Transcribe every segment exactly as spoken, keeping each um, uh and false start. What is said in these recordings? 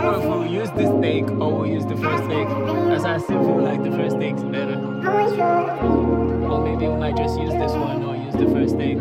know if we'll use this take or we'll use the first take. As I still feel like the first take's better. Or maybe we might just use this one or use the first take.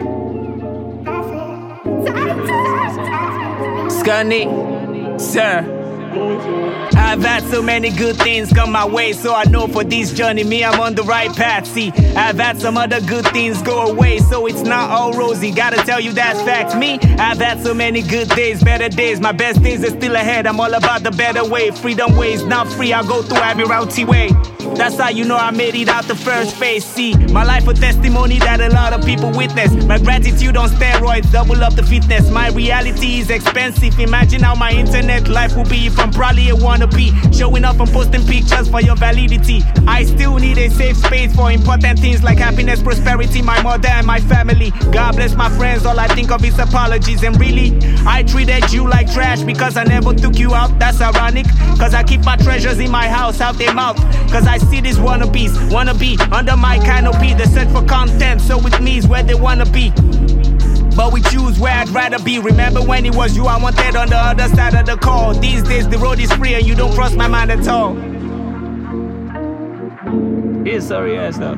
Scunny, sir. I've had so many good things come my way, so I know for this journey, me, I'm on the right path. See, I've had some other good things go away, so it's not all rosy. Gotta tell you that's fact. Me, I've had so many good days, better days. My best days are still ahead. I'm all about the better way. Freedom ways, not free. I go through Admiralty way. That's how you know I made it out the first phase. See, my life a testimony that a lot of people witness. My gratitude on steroids, double up the fitness. My reality is expensive. Imagine how my internet life will be if I'm probably a wannabe. Showing up and posting pictures for your validity. I still need a safe space for important things like happiness, prosperity, my mother and my family. God bless my friends, all I think of is apologies. And really, I treated you like trash because I never took you out. That's ironic, cause I keep my treasures in my house, out their mouth. Cause I see these wannabes, wanna be under my canopy. They search for content, so with me is where they wanna be. But we choose where I'd rather be. Remember when it was you I wanted on the other side of the call. These days the road is free and you don't cross my mind at all. Yeah, sorry ass though.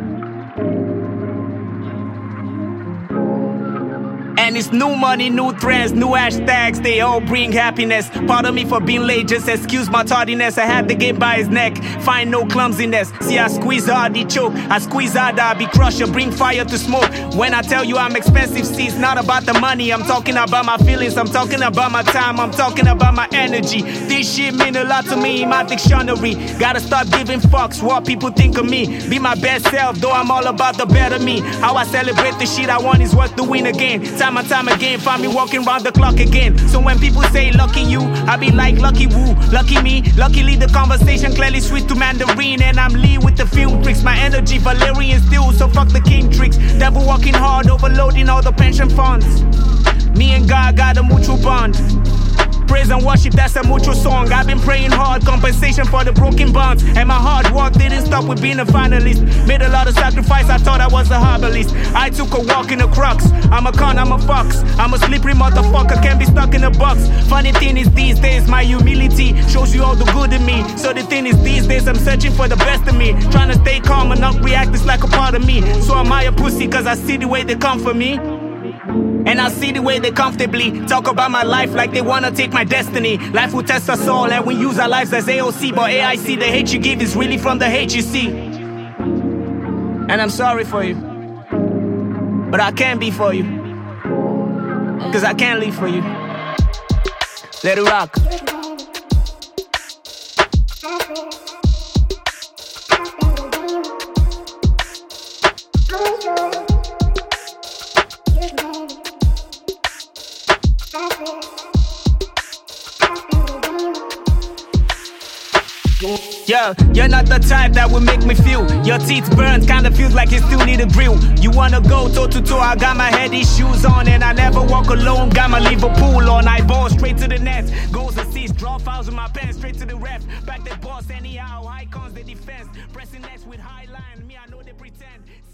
And it's new money, new trends, new hashtags, they all bring happiness. Pardon me for being late, just excuse my tardiness. I had the game by his neck, find no clumsiness. See, I squeeze hard, he choke, I squeeze hard, I be crusher, bring fire to smoke. When I tell you I'm expensive, see, it's not about the money. I'm talking about my feelings, I'm talking about my time, I'm talking about my energy. This shit mean a lot to me in my dictionary. Gotta start giving fucks what people think of me. Be my best self, though I'm all about the better me. How I celebrate the shit I want is worth the win again. Time and time again, find me walking round the clock again. So when people say lucky you, I be like lucky woo, lucky me. Luckily the conversation clearly switched to Mandarin. And I'm Lee with the film tricks. My energy Valerian still, so fuck the king tricks. Devil walking hard, overloading all the pension funds. Me and God got a mutual bond. Praise and worship, that's a mutual song. I've been praying hard, compensation for the broken bonds. And my hard work didn't stop with being a finalist. Made a lot of sacrifice, I thought I was a herbalist. I took a walk in the crux. I'm a con, I'm a fox. I'm a slippery motherfucker, can't be stuck in a box. Funny thing is these days, my humility shows you all the good in me. So the thing is these days, I'm searching for the best of me. Trying to stay calm and not react, it's like a part of me. So am I a pussy, cause I see the way they come for me. And I see the way they comfortably talk about my life like they wanna take my destiny. Life will test us all and we use our lives as A O C. But A I C, the hate you give is really from the hate you see. And I'm sorry for you, but I can't be for you, cause I can't live for you. Let it rock. Yo, you're not the type that will make me feel your teeth burnt, kinda feels like you still need a grill. You wanna go toe to toe, I got my heady shoes on. And I never walk alone, got my Liverpool on. I ball straight to the net, goals assists, draw fouls with my pen, straight to the ref. Back that boss anyhow, icons the defense. Pressing next with high line, me I know they pretend.